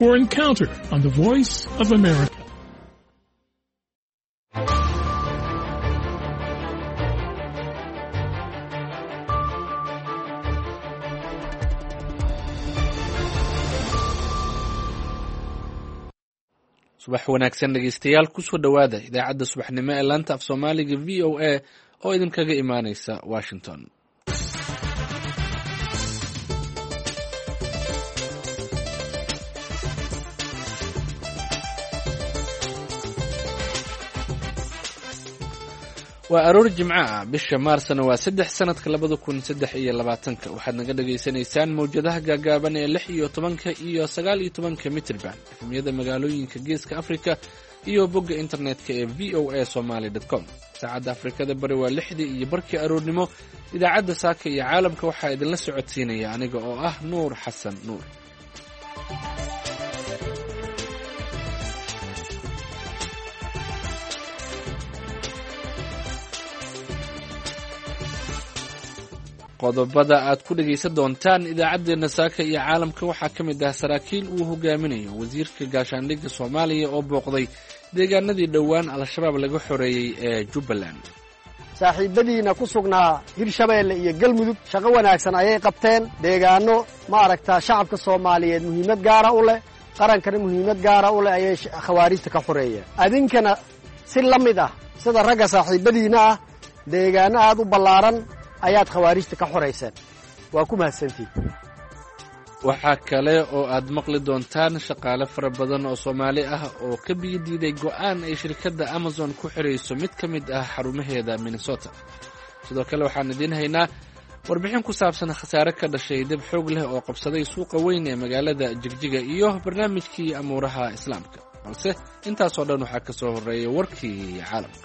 or Encounter on the Voice of America. subax wanaagsan dhegeystayaal kusoo dhowaada idaacadda subaxnimo ee laanta af soomaaliga v o a oo idinkaga imaaneysa washington. waa aroor jimco ah, bisha maarsna waa 3 sanadka 2023. waxaad naga dhagaysanaysaan mawjadaha gaagaaban ee 16 iyo 19 mitirban efemyada magaalooyinka geeska afrika iyo bogga internetka ee voasomali.com. saacadda afrikada bari waa 6 iyo barkii aroornimo. idaacadda saaka iyo caalamka waxaa idinla socodsiinaya aniga oo ah nuur xasan nuur. qodobada aad ku dhegaysan doontaan idaacaddeenna saaka iyo caalamka waxaa ka mid ah saraakiil uu hogaaminayo wasiirka gaashaandhigga soomaaliya oo booqday deegaanadii dhowaan al-shabaab laga xoreeyey ee jubbaland. saaxiibadiina ku sugnaa hirshabeelle iyo galmudug shaqo wanaagsan ayay qabteen. deegaano ma aragtaa shacabka soomaaliyeed muhiimad gaara u leh, qarankana muhiimad gaara u leh ayay khawaarijta ka xoreeyeen. adinkana si la mid ah sida ragga saaxiibadiina ah deegaano aad u ballaaran ayaad khawaarijta ka xorayseen. waa ku mahadsantiin. waxaa kale oo aad maqli doontaan shaqaale fara badan oo soomaali ah oo ka biyo diiday go'aan ay shirkadda amazon ku xirayso mid ka mid ah xarumaheeda minnesota. sidoo kale waxaan idiin haynaa warbixin ku saabsan khasaare ka dhashay dab xoog leh oo qabsaday suuqa weyn ee magaalada jigjiga iyo barnaamijkii amuuraha islaamka. balse intaasoo dhan waxaa ka soo horreeya warkii caalamka.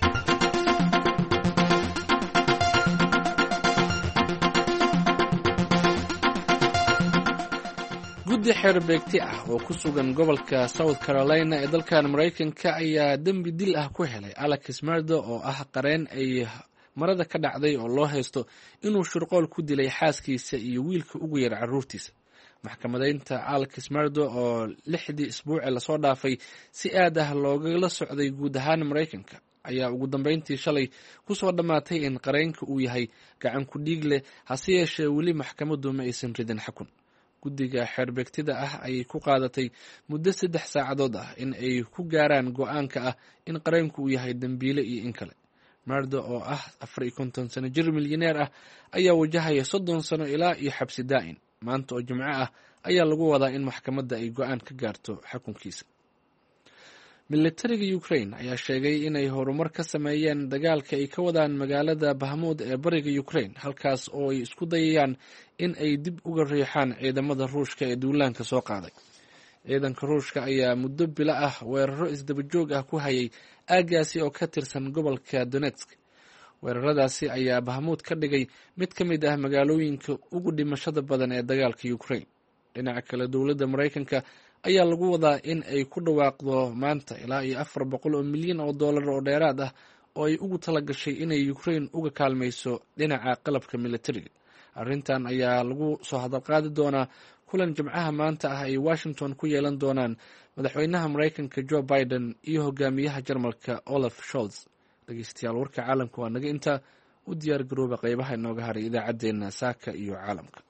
guddi xeerbeegti ah oo ku sugan gobolka south carolina ee dalkan maraykanka ayaa dembi dil ah ku helay alex merdo oo ah qareen ay marada ka dhacday oo loo haysto inuu shirqool ku dilay xaaskiisa iyo wiilka ugu yar carruurtiisa. maxkamadaynta alex merdo oo 6 isbuuci lasoo dhaafay si aad ah loogala socday guud ahaan maraykanka ayaa ugu dambeyntii shalay ku soo dhammaatay in qareenka uu yahay gacan ku dhiig leh, hase yeeshee weli maxkamaddu ma aysan ridin xukun. guddiga xeerbeegtida ah ayay ku qaadatay muddo 3 saacadood ah in ay ku gaaraan go'aanka ah in qareenku uu yahay dembiile iyo in kale. merdo oo ah 54 sano jir milyaneer ah ayaa wajahaya 30 sano ilaa iyo xabsi daa'in. maanta oo jimco ah ayaa lagu wadaa in maxkamadda ay go'aan ka gaarto xukunkiisa. militariga Ukraine ayaa sheegay inay horumar ka sameeyeen dagaalka ay ka wadaan magaalada Bahmud ee bariga Ukraine, halkaas oo ay isku dayayaan in ay dib uga riixaan ciidamada Ruushka ee duulaanka soo qaaday. ciidanka Ruushka ayaa muddo bilo ah weeraro isdaba joog ah ku hayay aaggaasi oo ka tirsan gobolka Donetsk. weeraradaasi ayaa Bahmud ka dhigay mid ka mid ah magaalooyinka ugu dhimashada badan ee dagaalka Ukraine. dhinaca kale dowladda Maraykanka ayaa lagu wadaa in ay ku dhawaaqdo maanta ilaa iyo $400 milyan oo dheeraad ah oo ay ugu talagashay inay Ukraine uga kaalmayso dhinaca qalabka militariga. arrintan ayaa lagu soo hadalqaadi doonaa kulan jimcaha maanta ah ay Washington ku yeelan doonaan madaxweynaha Maraykanka Joe Biden iyo hogaamiyaha Jarmalka Olaf Scholz. dhegeystayaal warka caalamka waa naga intaa. u diyaar garooba qaybaha inooga haray idaacaddeenna saaka iyo caalamka.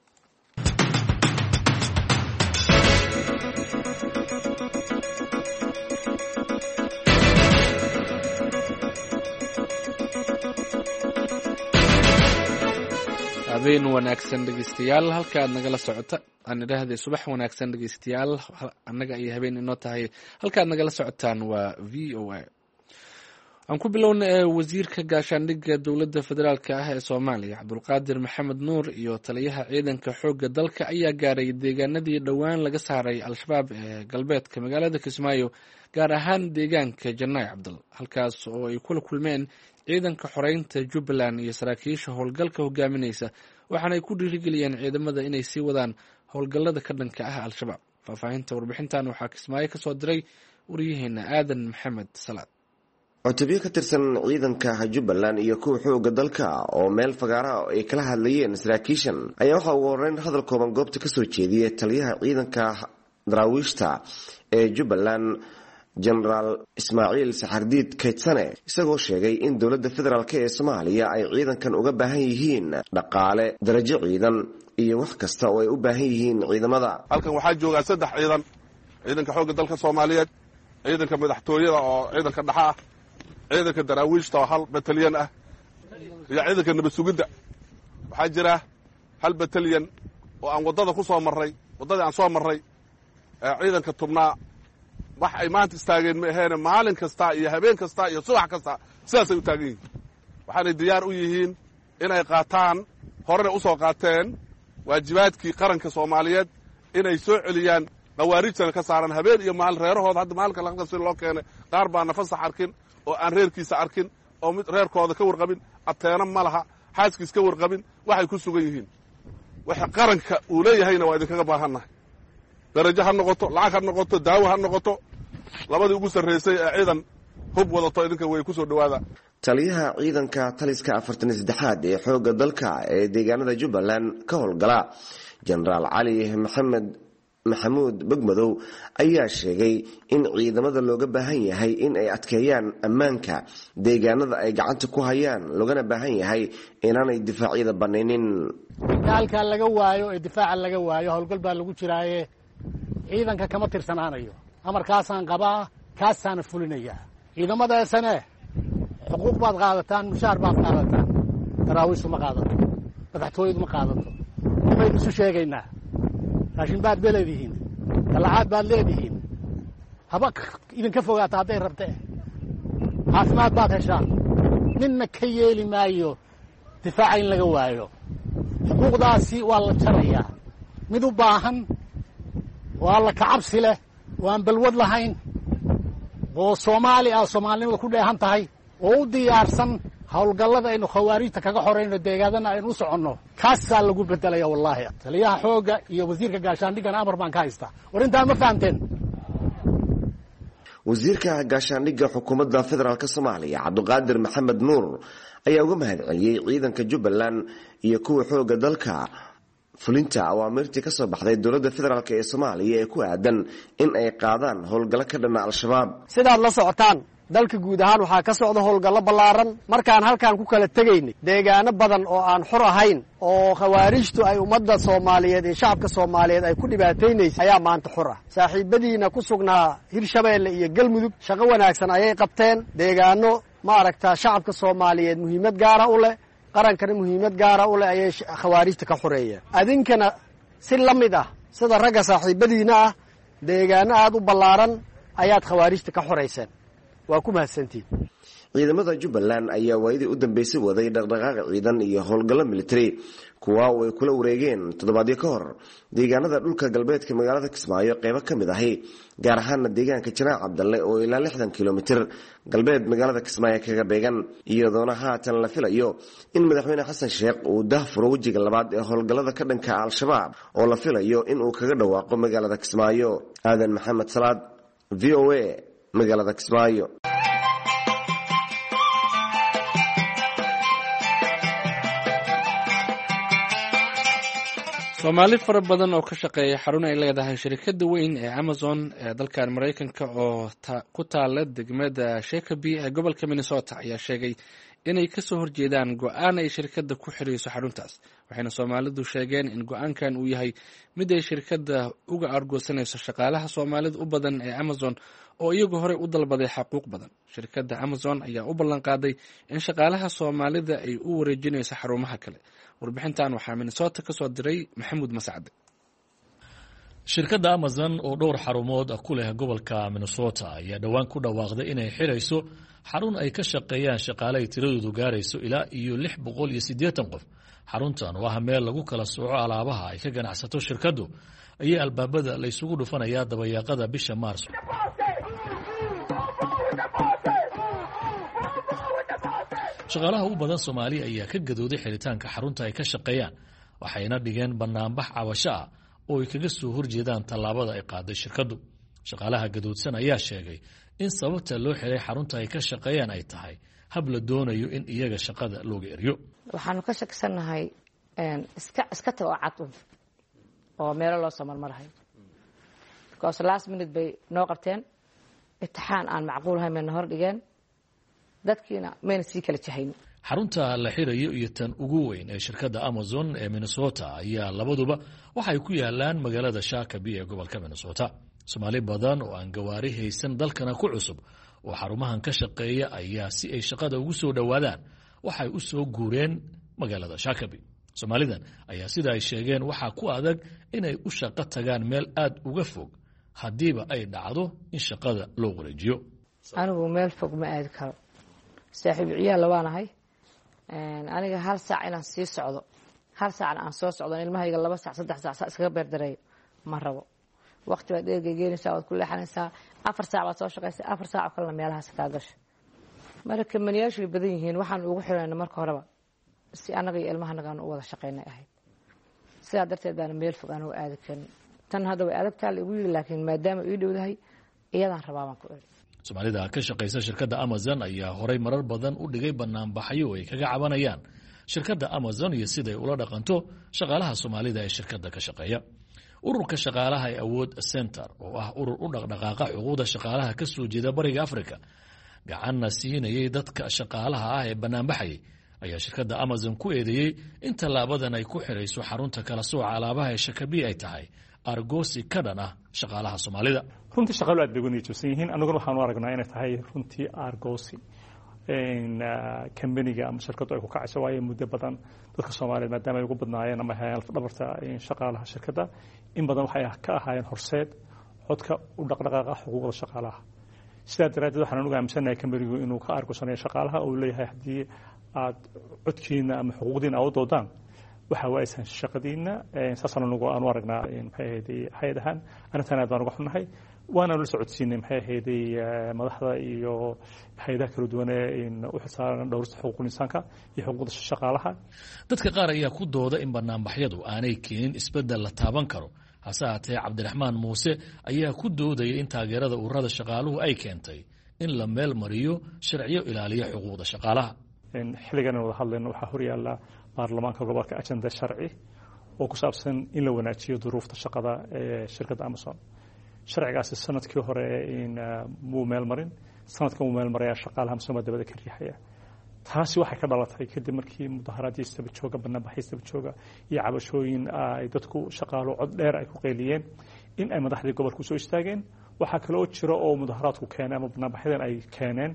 habeen wanaagsan dhegeystayaal, halka aad nagala socota aan idhaahday subax wanaagsan dhegeystayaal, annaga ay habeen inoo tahay. halka aad nagala socotaan waa v o a. aan ku bilowna wasiirka gaashaandhigga dowladda federaalka ah ee Soomaaliya Cabdulqaadir Maxamed Nuur iyo taliyaha ciidanka xoogga dalka ayaa gaaray deegaanadii dhowaan laga saaray al-shabaab ee galbeedka magaalada Kismaayo, gaar ahaan deegaanka Janay Cabdal, halkaas oo ay kula kulmeen ciidanka xoreynta Jubbaland iyo saraakiisha howlgalka hogaaminaysa, waxaana ay ku dhiirigeliyeen ciidamada inay sii wadaan howlgallada ka dhanka ah al-shabaab. faahfaahinta warbixintan waxaa Kismaayo ka soo diray wariyaheena Aadan Maxamed Salaad. cutubyo ka tirsan ciidanka Jubbaland iyo kuwa xoogga dalka oo meel fagaara ay kala hadlayeen saraakiishan ayaa waxa ugu horeyn hadal kooban goobta ka soo jeediyay taliyaha ciidanka daraawiishta ee Jubbaland General Ismaaciil Saxardiid Kaydsane isagoo sheegay in dowladda federaalk ee Soomaaliya ay ciidankan uga baahan yihiin dhaqaale darajo ciidan iyo wax kasta oo ay u baahan yihiin ciidamada. halkan waxaa jooga 3 ciidan ciidanka xoogga dalka Soomaaliyeed ciidanka madaxtooyada oo ciidanka dhaxa ah ciidanka daraawiishta oo 1 batalyan ah iyo ciidanka nabad sugidda waxaa jira 1 batalyan oo aan wadada ku soo marray wadada aan soo marray ciidanka tubnaa wax ay maanta istaageen ma ahayn maalin kasta iyo habeen kasta iyo subax kasta sidaas ay u taagan yihiin waxaanay diyaar u yihiin inay qaataan horena u soo qaateen waajibaadkii qaranka Soomaaliyeed inay soo celiyaan qawaarijtan ka saaran habeen iyo maalin reerahooda hadda maalinka laga qasay loo keenay qaar baa nafasax arkin oo aan reerkiisa arkin oo mid reerkooda ka warqabin ateena ma laha xaaskiis ka warqabin waxay ku sugan yihiin waxa qaranka uu leeyahayna waa idinkaga baahannahay darajo ha noqoto lacag ha noqoto daawo ha noqoto labadii ugu sarreysay ee ciidan hub wadato idinka way ku soo dhawaada. taliyaha ciidanka taliska 43aad ee xoogga dalka ee deegaanada Jubbaland ka howlgala General Cali Maxamuud Bagmadow ayaa sheegay in ciidamada looga baahan yahay in ay adkeeyaan ammaanka deegaanada ay gacanta ku hayaan loogana baahan yahay inaanay difaacyada baneenin. dagaalka laga waayo ee difaaca laga waayo howlgal baa lagu jiraaye ciidanka kama tirsanaanayo amarkaasaan qabaa kaasaan fulinaya ciidamadaasana xuquuq baad qaadataan mushaar baad qaadataan daraawiish ma qaadato madaxtooyadu ma qaadato waxay isu sheegaynaa raashin baad leedihiin dalacaad baad leedihiin haba idinka fogaata hadday rabtee caafimaad baad heshaan ninna ka yeeli maayo difaaca in laga waayo xuquuqdaasi waa la jarayaa mid u baahan waa la kacabsi leh waan balwad lahayn oo Soomaali ah Soomaalnimada ku dheehan tahay oo u diyaarsan howlgallada aynu khawaarijta kaga xoreyno deegaadana aynu u soconno kaasaa lagu bedelaya wallahi taliyaha xooga iyo wasiirka gaashaandhigana amar baan ka haystaa warintaa ma fahamteen. wasiirka gaashaandhigga xukuumadda federaalk Soomaaliya Cabdiqaadir Maxamed Nuur ayaa uga mahadceliyay ciidanka Jubbaland iyo kuwa xooga dalka fulinta awaamirtii ka soo baxday dowladda federaalk ee Soomaaliya ee ku aadan in ay qaadaan howlgallo ka dhan ah al-shabaab. sidaad la socotaan dalka guud ahaan waxaa ka socda howlgallo ballaaran markaan halkaan ku kala tegaynay deegaano badan oo aan xor ahayn oo khawaarijtu ay ummadda Soomaaliyeed iyo shacabka Soomaaliyeed ay ku dhibaataynaysay ayaa maanta xor ah. saaxiibadiina ku sugnaa Hirshabeelle iyo Galmudug shaqo wanaagsan ayay qabteen deegaano shacabka Soomaaliyeed muhiimad gaar ah u leh qarankana muhiimad gaar ah u leh ayay khawaarijta ka xoreeyeen. adinkana si la mid ah sida ragga saaxiibadiina ah deegaano aad u ballaaran ayaad khawaarijta ka xoreyseen waa ku mahadsantiin. ciidamada Jubbaland ayaa waayadii u dambeysay waday dhaqdhaqaaq ciidan iyo howlgallo military kuwa ay kula wareegeen toddobaadyo ka hor deegaanada dhulka galbeedka magaalada Kismaayo qaybo ka mid ah gaar ahaan deegaanka Janaac Cabdalle oo ilaa 60 kilomitir galbeed magaalada Kismaayo kaga beegan iyadoona haatan la filayo in madaxweyne Xasan Sheekh uu daahfuro wajiga labaad ee howlgallada ka dhanka al-shabaab oo la filayo in uu kaga dhawaaqo magaalada Kismaayo. Aadan Maxamed Salaad VOA magaalada Kismaayo. Soomaali fara badan oo ka shaqeeya xarun ay leedahay shirkadda weyn ee Amazon ee dalkan Mareykanka oo ku taala degmada Shakopee ee gobolka Minnesota ayaa sheegay inay ka soo horjeedaan go'aan ay shirkadda ku xirayso xaruntaas. waxayna Soomaalidu sheegeen in go'aankan uu yahay mid ay shirkadda uga argoosanayso shaqaalaha Soomaalida u badan ee Amazon oo iyagu hore u dalbaday xuquuq badan. Shirkadda Amazon ayaa u ballan qaaday in shaqaalaha Soomaalida ay u wareejinayso xarumaha kale. warbixintan waxaa Minnesota ka soo diray Maxamuud Mascade. shirkadda Amazon oo dhowr xarumood ku leh gobolka Minnesota ayaa dhawaan ku dhawaaqday inay xirayso xarun ay ka shaqeeyaan shaqaale tiradoodu gaarayso ilaa iyo 680 qof. xaruntan waa meel lagu kala sooco alaabaha ay ka ganacsato shirkaddu ayaa albaabada la isugu dhufanayaa dabayaaqada bisha Maarso. shaqaalaha u badan Soomaaliya ayaa ka gadooday xiritaanka xarunta ay ka shaqeeyaan waxayna dhigeen banaanbax cabasho ah oo ay kaga soo horjeedaan tallaabada ay qaaday shirkaddu. shaqaalaha gadoodsan ayaa sheegay in sababta loo xiray xarunta ay ka shaqeeyaan ay tahay hab la doonayo in iyaga shaqada looga eriyo. waxaanu ka shaksanahay iska tabaacad oo meelo loo soo marmarahay because last minute bay noo qabteen imtixaan aan macquul ahayn mayna hor dhigeen dadkiina mayna sii kala jahayn. xarunta la xirayo iyo tan ugu weyn ee shirkadda Amazon ee Minnesota ayaa labaduba waxay ku yaalaan magaalada Shakopee ee gobolka Minnesota. Soomaali badan oo aan gawaari haysan dalkana ku cusub oo xarumahan ka shaqeeya ayaa si ay shaqada ugu soo dhawaadaan waxay u soo guureen magaalada Shakopee. Soomaalidan ayaa sida ay sheegeen waxa ku adag inay u shaqo tagaan meel aad uga fog hadiiba ay dhacdo in shaqada loo wareejiyo. anigu meel fog ma aadi karo saaxiib ciyaal labaanahay aniga hal saac inaan sii socdo hal saacna aan soo socdo ilmahayga 2 saac 3 saac iskaga beerdaray ma rabo waqti baad eegayeenaysaa waad ku leexanaysaa 4 saac baad soo shaqaysaa 4 saac kale meelahaas ka gasho marka maniyaashu badan yihiin waxaan ugu xirayna marka horeba si anaga iyo ilmahanaga aan u wada shaqeynay ahayd sidaa darteed baan meel fog aan u aadi karin tan hadda way adagtaa igu yiri laakiin maadaama ii dhowdahay iyadaan rabaa baan ku iri. Soomaalida ka shaqeysa shirkadda Amazon ayaa horay marar badan u dhigay banaanbaxyo ay kaga cabanayaan shirkadda Amazon iyo sida ay ula dhaqanto shaqaalaha Soomaalida ee shirkadda ka shaqeeya. Ururka shaqaalaha ee Awood Center oo ah urur u dhaqdhaqaaqa xuquuqda shaqaalaha ka soo jeeda Bariga Afrika gacanna siinayay dadka shaqaalaha ah ee banaanbaxay ayaa shirkadda Amazon ku eedeeyay in talaabadan ay ku xirayso xarunta kala sooca alaabaha ee Shakopee ay tahay argoosi ka dhan ah shaqaalaha Soomaalida. runtii shaqaalu aad bay uga niyadsan yihiin anaguna waxaan u aragnaa inay tahay runtii argoosi kambaniga ama shirkaddu ay ku kacayso waayo muddo badan dadka Soomaaliyeed maadaama ay ugu badnaayeen ama hay'ad dhabarta shaqaalaha shirkadda in badan waxay ka ahaayeen horseed codka u dhaqdhaqaaqa xuquuqda shaqaalaha sidaa daraadeed waxaan uga aaminsanahay kambanigu inuu ka argoosanayo shaqaalaha oo leeyahay haddii aad codkiina ama xuquuqdiina aad u doodaan waxa waaysan shaqadiina saasana nagu aan u aragnaa maxay ahayd hay'adahan anatana baan uga xunnahay waana la socodsiinay maxay ahayd madaxda iyo hay'adaha kala duwan ee u xilsaaran dhowrista xuquuqul insaanka iyo xuquuqda shaqaalaha. dadka qaar ayaa ku dooda in barnaamijyadu aanay keenin isbedel la taaban karo hase haatee Cabdiraxmaan Muuse ayaa ku doodaya in taageerada ururada shaqaaluhu ay keentay in la meel mariyo sharciyo ilaaliya xuquuqda shaqaalaha. xilligan wada hadlayno waxaa horyaala baarlamaanka gobolka ajenda sharci oo ku saabsan in la wanaajiyo duruufta shaqada ee shirkadda Amazon. sharcigaasi sanadkii hore muu meel marin sanadkan uu meel maraya shaqaalaha Amazon dabada ka riixaya. taasi waxay ka dhalatay kadib markii mudaharaadii isdaba jooga banaanbaxyo isdaba jooga iyo cabashooyin ay dadku shaqaalo cod dheer ay ku qeyliyeen in ay madaxdii gobolku soo istaageen. waxaa kale oo jira oo mudaharaadku keenay ama banaanbaxyadan ay keeneen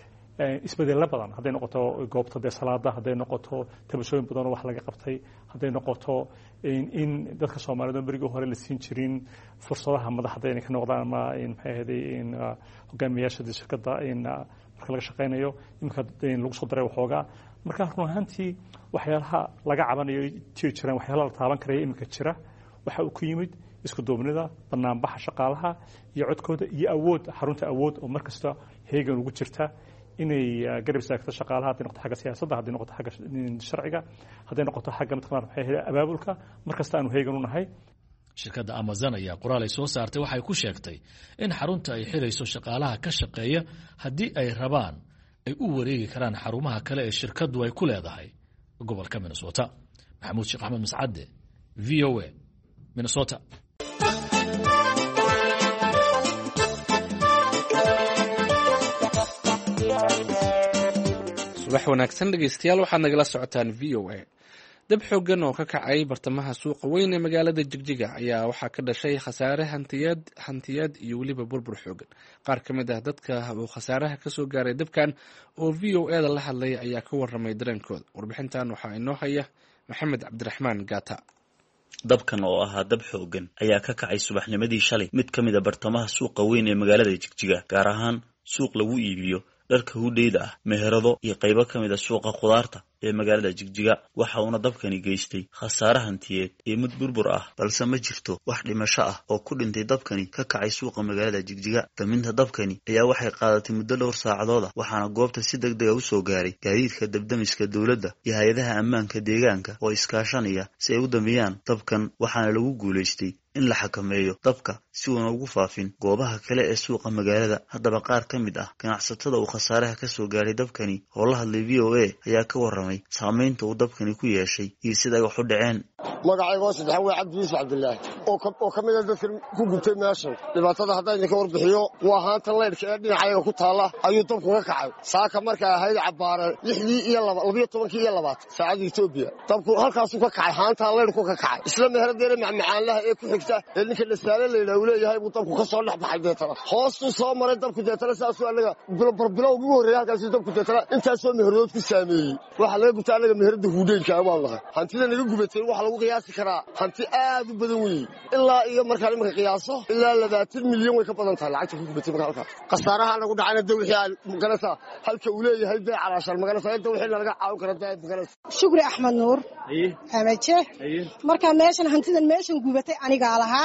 isbedelo badan hadday noqoto goobta salaada hadday noqoto tabashooyin badan oo wax laga qabtay hadday noqoto in dadka Soomaaliyeed berigii hore la siin jirin fursadaha madaxda inay ka noqdaan ama maxay ahayd hogaamiyaasha shirkadda marka laga shaqeynayo imka lagu soo daray waxooga marka run ahaantii waxyaalaha laga cabanayo jiraan waxyaalaha la taaban karaya imka jira waxa uu ku yimid isku duubnida banaanbaxa shaqaalaha iyo codkooda iyo awood xarunta awood oo markasta heegan ugu jirta inay garab istaagto shaqaalaha hadday noqoto xagga siyaasadda hadday noqoto xagga sharciga hadday noqoto xagga midqaar maxay ahayd abaabulka markasta aanu heegan u nahay. shirkadda Amazon ayaa qoraal ay soo saartay waxay ku sheegtay in xarunta ay xirayso shaqaalaha ka shaqeeya haddii ay rabaan ay u wareegi karaan xarumaha kale ee shirkaddu ay ku leedahay gobolka Minnesota. Maxamuud Sheekh Axmed Mascade VOA Minnesota. subax wanaagsan dhegeystayaal waxaad nagala socotaan VOA. dab xooggan oo ka kacay bartamaha suuqa weyn ee magaalada Jigjiga ayaa waxaa ka dhashay khasaare hantiyaad iyo weliba burbur xooggan. qaar ka mid ah dadka uu khasaaraha ka soo gaaray dabkan oo VOA da la hadlay ayaa ka warramay dareenkooda. warbixintan waxaa inoo haya Maxamed Cabdiraxmaan Gaata. dabkan oo ahaa dab xooggan ayaa ka kacay subaxnimadii shalay mid ka mid ah bartamaha suuqa weyn ee magaalada Jigjiga, gaar ahaan suuq lagu iibiyo dharka hudheeda ah, meherado iyo qaybo ka mid ah suuqa khudaarta ee magaalada Jigjiga. waxa uuna dabkani geystay khasaare hantiyeed iyo mid burbur ah, balse ma jirto wax dhimasho ah oo ku dhintay dabkani ka kacay suuqa magaalada Jigjiga. daminta dabkani ayaa waxay qaadatay muddo dhowr saacadood ah, waxaana goobta si degdeg ah u soo gaaray gaadiidka dabdamiska dowladda iyo hay'adaha ammaanka deegaanka oo iskaashanaya si ay u damiyaan dabkan, waxaana lagu guulaystay in la xakameeyo dabka si uuna ugu faafin goobaha kale ee suuqa magaalada. haddaba qaar ka mid ah ganacsatada uu khasaaraha ka soo gaaray dabkani oo la hadlay VOA ayaa ka warramay saamaynta uu dabkani ku yeeshay iyo sida ay wax u dhaceen. magacayga oo saddexan way cabdi yuusuf cabdilaahi oo ka mid ah dadka ku gubtay meeshan dhibaatada haddaan idinka warbixiyo waa haantan leydhka ee dhinacayaga ku taalla ayuu dabku ka kacay saaka markay ahayd cabbaare 12:20 saacadda Itoobiya dabku halkaasuu ka kacay haantan leydhku ka kacay isla meherdeena macmacaanlaha ee ku xigta ee ninka dhasaale leeyahay uu leeyahay buu dabku ka soo dhex baxay deetana hoostu soo maray dabku deetana saasuu anaga bilowgii ugu horreeyay halkaasuu dabku deetana intaasoo meherdood ku saameeyey waxa laga gubtay anaga meherda huudheynka baan lahay hantida naga gubatay waxa lagu qiyaasi karaa hanti aad u badan weey ilaa iyo markaan imanka qiyaaso ilaa 20 milyan way ka badan tahay lacagta ku gubatay marka halkaas qasaaraha nagu dhacayna dawixii aan magalasa halka uu leeyahay bay calaashan magalasa dawixii laga caawin karo magalasa shukri axmed nuur hamaje marka meeshan hantidan meeshan gubatay aniga lahaa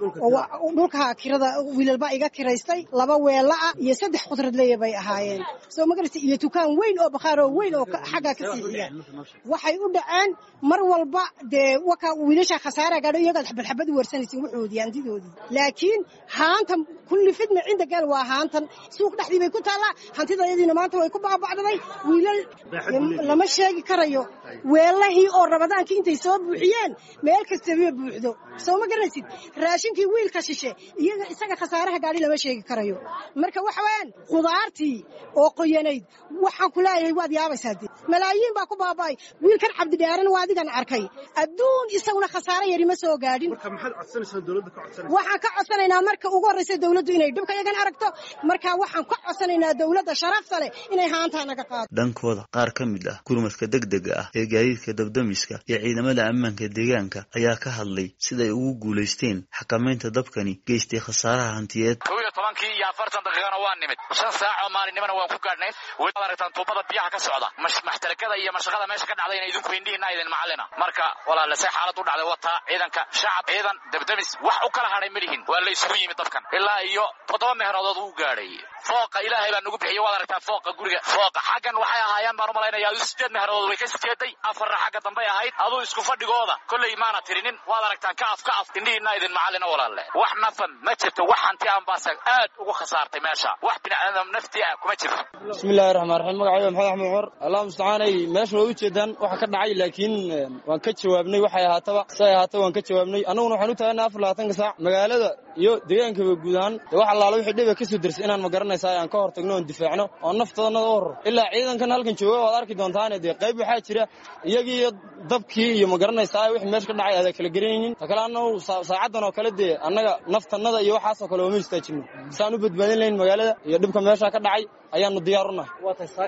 oo dhulka kirada wiilalba iga kiraystay 2 weela iyo 3 qudrad leeyay ahaayeen soo magalasa iyo dukaan weyn oo bakhaaro weyn oo xaga ka siixiya waxay u dhaceen mar walba de waka wiilasha khasaare gaadho iyaga xabad warsanaysa wuxuudii hantidoodii laakiin haanta kulli fidma cinda gal waa haantan suuq dhaxdii bay ku taala hantidayadiina maanta way ku baabacday wiilal lama sheegi karayo weelahii oo rabadaankii intay soo buuxiyeen meel kasta way buuxdo soo ma garanaysid raashinkii wiilka shishe iyaga isaga khasaaraha gaadhi lama sheegi karayo marka waxa weeyaan qudaartii oo qoyanayd waxaan ku leeyahay waad yaabaysaa malaayiin baa ku baabay wiilkan cabdi dhaaran waa adigan arkay adduun isaguna khasaare yari ma soo gaadhin marka maxaad codsanaysaa dawladda ka codsanaysaa waxaan ka codsanaynaa marka ugu horreysay dawladdu inay dhibka iyagan aragto marka waxaan ka codsanaynaa dawladda sharafta leh inay haantaa naga qaado dhankooda qaar ka mid ah gurmadka degdega ah ee gaadiidka dabdamiska iyo ciidamada ammaanka deegaanka ayaa ka hadlay siday ugu guuleysteen xakamaynta dabkani geystay khasaaraha hantiyeed 12:40 daqiiqana waa nimid 5 saac oo maalinimana waan ku gaadhnay wada aragtaan tuubada biyaha ka socda maxtarakada iyo mashaqada meesha ka dhacday inay idinku indhihiina idin macallina marka walaal say xaalad u dhacday wata ciidanka shacab ciidan dabdamis wax u kala haray milihin waa la isugu yimid dabkan ilaa iyo 7 meherood uu gaadhay fooqa ilaahay baa nagu bixiyay wada aragtaan fooqa guriga fooqa xagan waxay ahaayeen baan u malaynayaa 8 meherood way ka sijeeday 4 xagga dambe ahayd aduu isku fadhigooda kulay maana tirinin wada aragtaan ka af indhihiina idin macallina walaal wax nafan ma jirto wax hanti aan baasag aad ugu khasaartay meesha wax binaadam nafti ah kuma jirto bismillaahir rahmaanir rahiim magacayga maxamed axmed cumar allah mustacaanay meesha way u jeedaan waxa ka dhacay laakiin waan ka jawaabnay waxay ahaataba waan ka jawaabnay annaguna waxaan u taagnaa 24 saac magaalada iyo deegaanka guud ahaan wax allaala wixii dhib ka soo dirsay inaan ma garanaysaa aan ka hortagno oo difaacno oo naftooda oo hor ilaa ciidankan halkan jooga waad arki doontaan qayb waxa jira iyagii dabkii iyo ma garanaysaa wixii meesha ka dhacay kala garanaynin takalaano saacadan oo kale annaga naftanada iyo waxaas oo kale oo istaajino saan u badbaadin lahayn magaalada iyo dhibka meesha ka dhacay ayaanu diyaar u nahay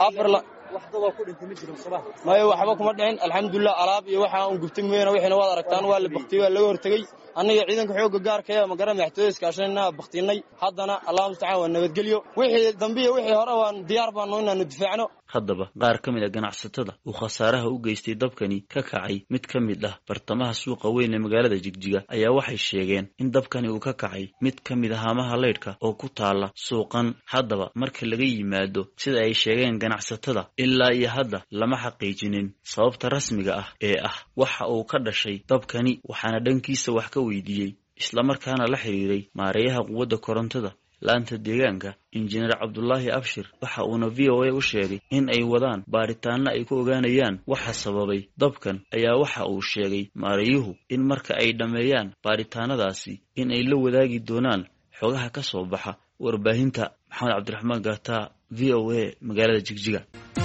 waxdaba ku dhintay mid jiro sabax maayo waxba kuma dhicin alxamdulillah alaab iyo waxa uu gubtay meena wixina waad aragtaan waa la baqtiyay waa laga hortagay aniga ciidanka xooga gaarka ah ma garan maxtooyis kaashana baqtinay haddana allah musta'aan waa nabadgelyo wixii dambiye wixii hore waan diyaar baan inaanu difaacno haddaba qaar ka mid ah ganacsatada uu khasaaraha u geystay dabkani ka kacay mid ka mid ah bartamaha suuqa weyn ee magaalada Jigjiga ayaa waxay sheegeen in dabkani uu ka kacay mid ka mid ah haamaha leydhka oo ku taala suuqan haddaba marka laga yimaado sida ay sheegeen ganacsatada ilaa iyo hadda lama xaqiijinin sababta rasmiga ah ee ah waxa uu ka dhashay dabkani waxaana dhankiisa wax ka weydiiyey isla markaana la xiriiray maareeyaha quwadda korontada laanta deegaanka injineer Cabdullaahi Abshir waxa uuna VOA u sheegay in ay wadaan baaritaano ay ku ogaanayaan waxa sababay dabkan ayaa waxa uu sheegay maareeyuhu in marka ay dhameeyaan baaritaanadaasi in ay la wadaagi doonaan xogaha ka soo baxa warbaahinta Maxamed Cabdiraxmaan Gaata VOA magaalada Jigjiga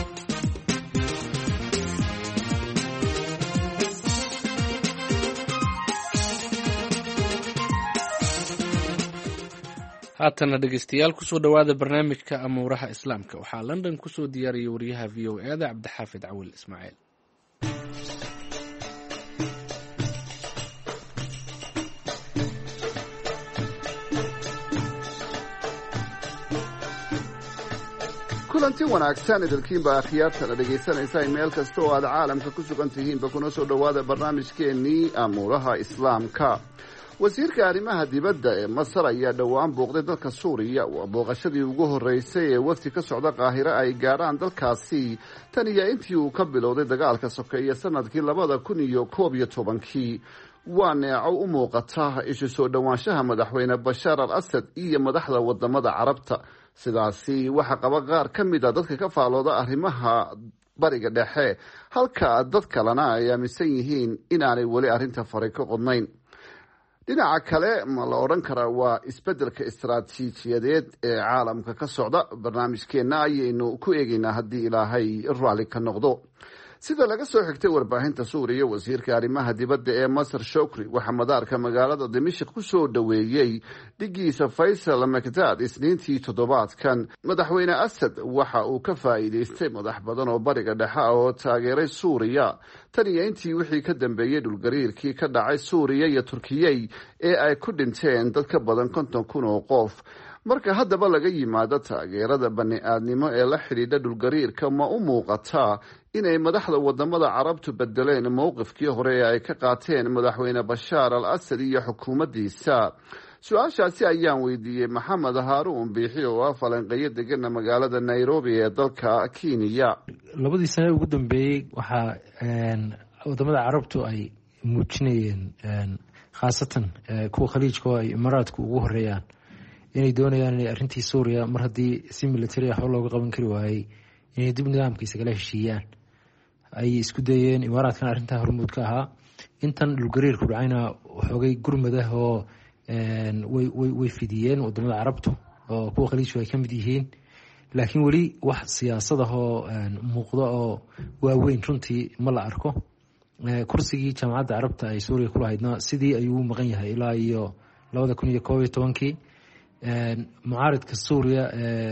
haatana dhegeystayaal kusoo dhawaada barnaamijka amuuraha islaamka waxaa London kusoo diyaariyay wariyaha VOA da Cabdixaafid Cawil Ismaaciil kulanti wanaagsan idilkiinba akhyaarta la dhegaysanaysa meel kasta oo aad caalamka ku sugan tihiinba kuna soo dhawaada barnaamijkeennii amuuraha islaamka wasiirka arrimaha dibadda ee Masar ayaa dhowaan booqday dalka Suuriya waa booqashadii ugu horeysay ee wafdi ka socda Qaahira ay gaaraan dalkaasi tan iyo intii uu ka bilowday dagaalka sokeeye sanadkii 2011 waa neeco u muuqata isha soo dhawaanshaha madaxweyne Bashar al-Assad iyo madaxda wadamada Carabta sidaasi waxa qaba qaar ka mid ah dadka ka faalooda arrimaha bariga dhexe halka dad kalena ay aaminsan yihiin inaanay weli arrinta fari ka qodnayn. dhinaca kale ma la odhan karaa waa isbeddelka istaraatiijiyadeed ee caalamka ka socda. barnaamijkeenna ayaynu ku eegaynaa haddii ilaahay raalli ka noqdo. sida laga soo xigtay warbaahinta suuriya, wasiirka arrimaha dibadda ee masar shukri waxaa madaarka magaalada dimashik ku soo dhoweeyey dhigiisa faysal makdad isniintii toddobaadkan. madaxweyne asad waxa uu ka faa'iidaystay madax badan oo bariga dhexe ah oo taageeray suuriya tan iyo intii wixii ka dambeeyey dhulgariirkii ka dhacay suuriya iyo turkiyey ee ay ku dhinteen dad ka badan 50,000 oo qof. marka haddaba laga yimaado taageerada bani-aadnimo ee la xidhiidha dhulgariirka, ma u muuqataa inay madaxda wadamada carabtu bedeleen mowqifkii hore ee ay ka qaateen madaxweyne bashaar al asad iyo xukuumaddiisa? su-aashaasi ayaan weydiiyey maxamed haaruun biixi oo ah falanqeeyo degana magaalada nairobi ee dalka kenya. labadii sane ugu dambeeyey waxaa wadamada carabtu ay muujinayeen, khaasatan kuwa khaliijka oo ay imaaraadku ugu horeeyaan, inay doonayaan inay arrintii suuriya mar haddii si militari ah looga qaban kari waayey inay dib nidaamkiisa kala heshiiyaan. ay isku dayeen imaaraadkan arrintaa hormuud ka ahaa. intan dhulgariirku dhacayna xoogay gurmadah oo way fidiyeen wadamada carabtu oo kuwa khaliijku ay ka mid yihiin, laakiin weli wax siyaasad oo muuqdo oo waaweyn runtii ma la arko. kursigii jaamacadda carabta ay suuriya ku lahaydna sidii ayuu u maqan yahay ilaa iyo 2011. mucaaridka suuriya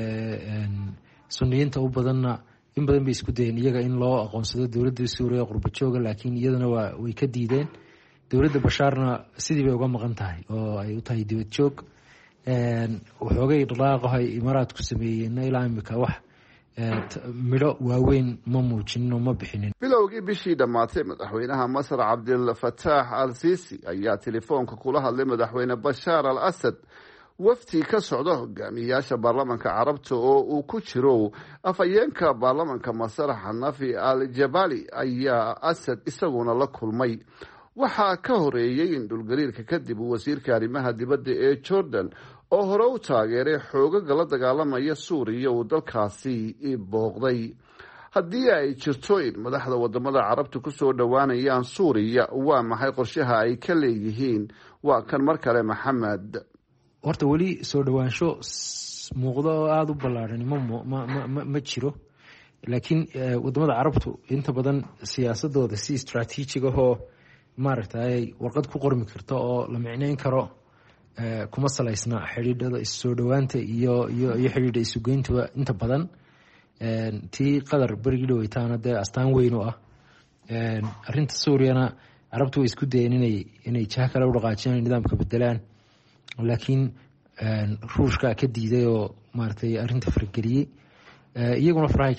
suniyiinta u badanna in badan bay isku dayeen iyaga in loo aqoonsado dowladda suuriya qurbajooga, laakiin iyadana way ka diideen. dowladda bashaarna sidii bay uga maqan tahay oo ay u tahay dibad joog. waxoogay dhaqaaqo ay imaaraadku sameeyeenna ilaa imika wax midho waaweyn ma muujinin oo ma bixinin. bilowgii bishii dhammaatay madaxweynaha masar cabdilfataax al siisi ayaa telefoonka kula hadlay madaxweyne bashaar al asad. wafdi ka socda hogaamiyayaasha baarlamanka carabta oo uu ku jiro afhayeenka baarlamanka masar xanafi al jabali ayaa asad isaguna la kulmay. waxaa ka horeeyey in dhulgariirka kadib uu wasiirka arrimaha dibadda ee jordan oo hore u taageeray xoogaga la dagaalamaya suuriya uu dalkaasi booqday. haddii ay jirto in madaxda wadamada carabta ku soo dhowaanayaan suuriya, waa maxay qorshaha ay ka leeyihiin? waa kan mar kale maxamed. horta weli soo dhowaansho muuqdo oo aada u ballaarhan ma jiro, laakiin wadamada carabtu inta badan siyaasadooda si istraatiijig ahoo maaragtay warqad ku qormi karta oo la micnayn karo kuma salaysna xidhiidhada issoo dhowaanta iyo xidhiidha isugeyntuba inta badan. tii qadar berigii dhaweytaana dee astaan weyn u ah. arrinta suuriyana carabtu way isku dayeen inay jaha kale u dhaqaajiyaan, nidaamka bedelaan, laakiin ruushka ka diiday oo maaragtay arrinta farageliyey. iyaguna farahay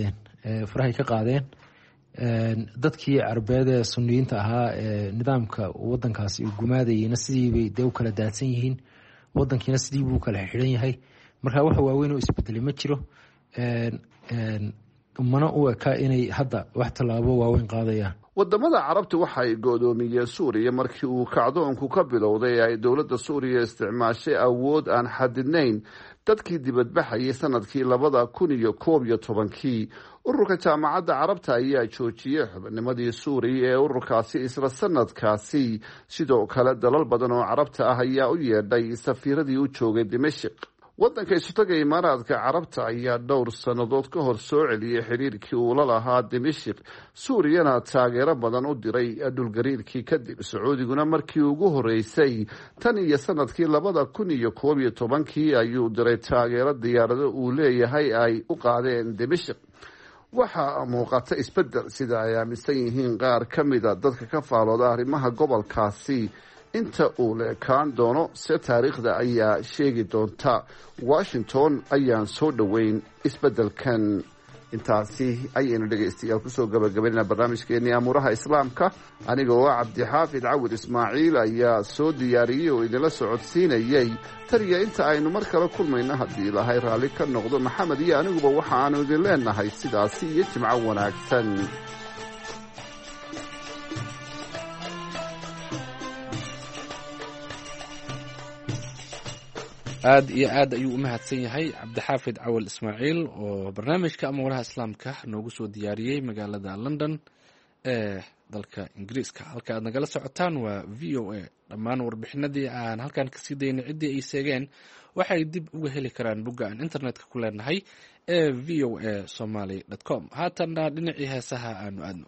ka qaadeen. dadkii carabeed ee suniyiinta ahaa ee nidaamka wadankaasi uu gumaadayeyna sidiibay dee u kala daadsan yihiin, wadankiina sidii buu kala xidhan yahay. marka waxa waaweyn oo isbedelay ma jiro, mana u eka inay hadda wax tallaabo waaweyn qaadayaan. wadamada carabta waxa ay go'doomiyeen suuriya markii uu kacdoonku ka bilowday ay dowladda suuriya isticmaashay awood aan xadidnayn dadkii dibadbaxayay sanadkii 2011. ururka jaamacadda carabta ayaa joojiyey xubinnimadii suuriya ee ururkaasi isla sanadkaasi. sidoo kale dalal badan oo carabta ah ayaa u yeedhay safiiradii u joogay dimashik. waddanka isutaga imaaraadka carabta ayaa dhowr sannadood ka hor soo celiyey xiriirkii uu la lahaa dimashik. suuriyana taageero badan u diray dhulgariirkii kadib. sacuudiguna markii ugu horeysay tan iyo sanadkii 2011 ayuu diray taageero diyaarado uu leeyahay ay u qaadeen dimashik. waxaa muuqata isbedel sida ay aaminsan yihiin qaar ka mida dadka ka faalooda arrimaha gobolkaasi. inta uu la ekaan doono se taariikhda ayaa sheegi doonta. washington ayaan soo dhoweyn isbedelkan. intaasi ayaynu dhegaystayaal kusoo gabagabaynaa barnaamijkeenii amuuraha islaamka. aniga oo cabdixaafid cawir ismaaciil ayaa soo diyaariyey oo idinla socodsiinayey. taniya inta aynu mar kale kulmayno haddii ilaahay raalli ka noqdo, maxamed iyo aniguba waxa aanu idin leenahay sidaasi iyo jimco wanaagsan. aad iyo aad ayuu u mahadsan yahay cabdixaafid cawal ismaaciil oo barnaamijka amuuraha islaamka noogu soo diyaariyey magaalada london ee dalka ingiriiska. halka aad nagala socotaan waa v o a. dhammaan warbixinadii aan halkan kasii daynay ciddii ay seegeen waxay dib uga heli karaan bogga aan internetka ku leenahay ee v o a somaly com. haatanna dhinacii heesaha aanu aadno.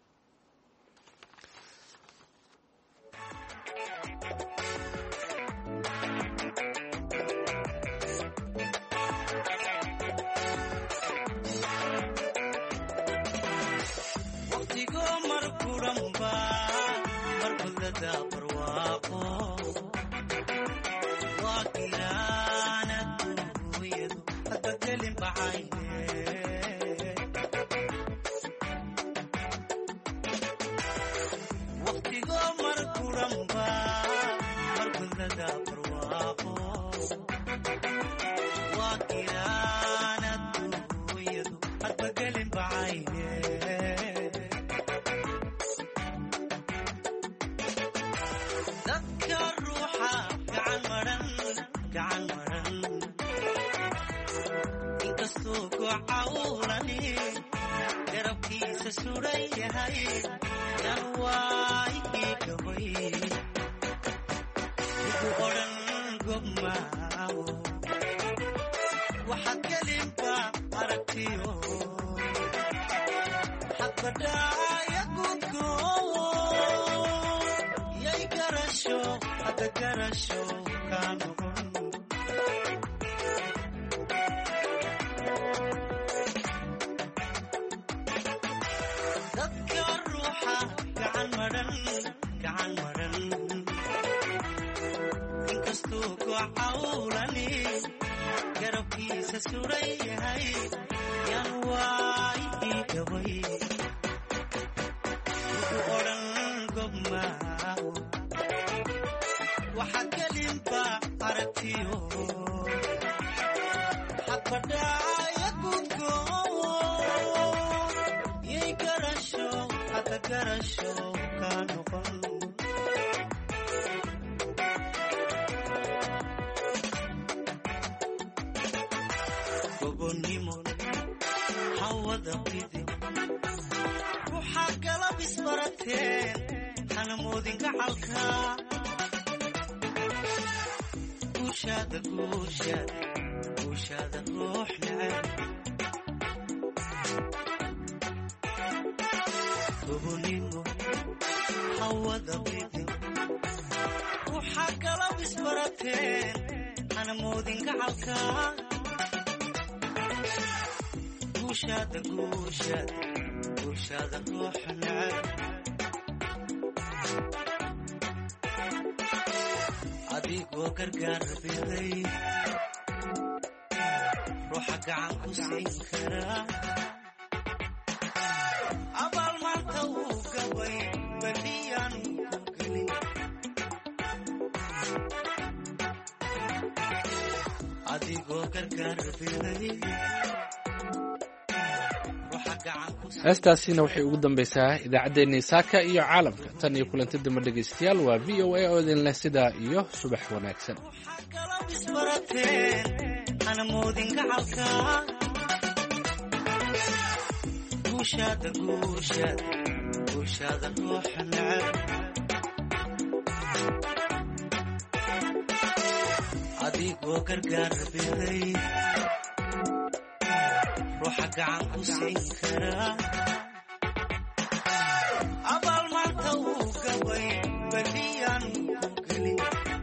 adigoo gargaar biday ruuxa gacan ku siin karaa abaal maanta uu gabay baliyaan ku gelin adigoo gargaar biday heestaasina waxay ugu dambaysaa idaacaddeenii saaka iyo caalamka. tan iyo kulanti dambe dhegaystayaal waa v o a oo idin leh sidaa iyo subax wanaagsan. adigoo gargaar biday ruuxa gacan ku siin karaa abaal maanta uu gabay baliyaan ku gelin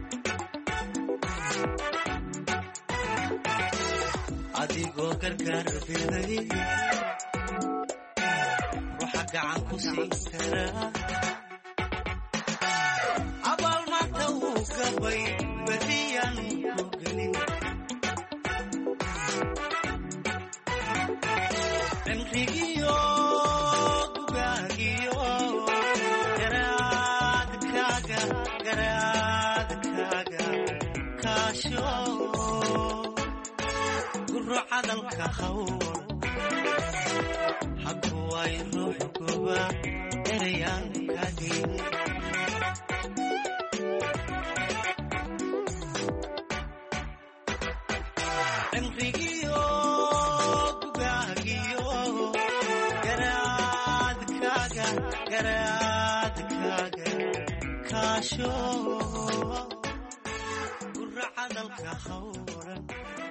adigoo gargaar biday ruuxa gacan ku siin karaa abaal maanta uu gabay baliyaan ku gelin cimrigiyo gugaagiyo garaadkaaga kaasho guro cadalka hawr hakuway ruux goba erayaan kadin cimrigiyo gugaagiyo garaadkaaga kaasho guracadalka hawran